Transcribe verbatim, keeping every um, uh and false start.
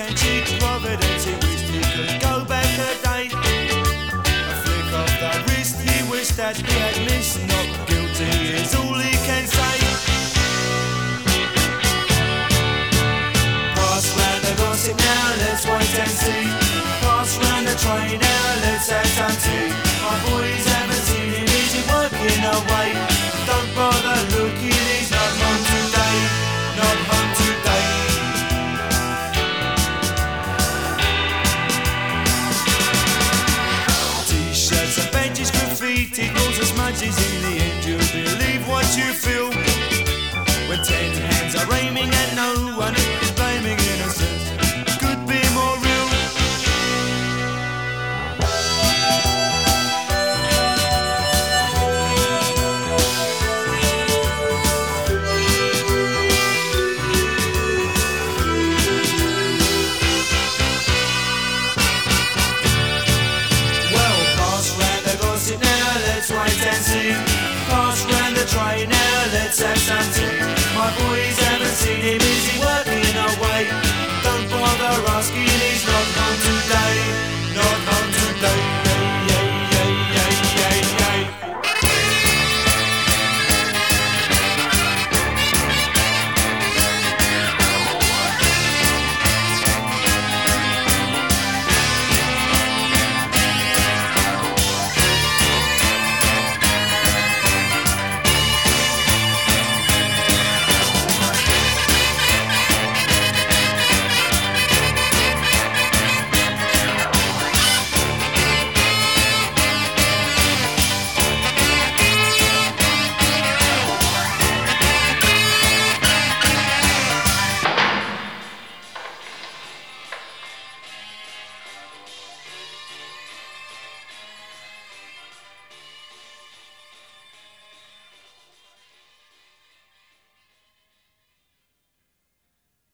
and cheat Providence. He wished he could go back a day. A flick of the wrist, he wished that he had missed. Not guilty is all he can say. Pass round the gossip now, let's wait and see. Pass round the train now, let's have some tea. My boys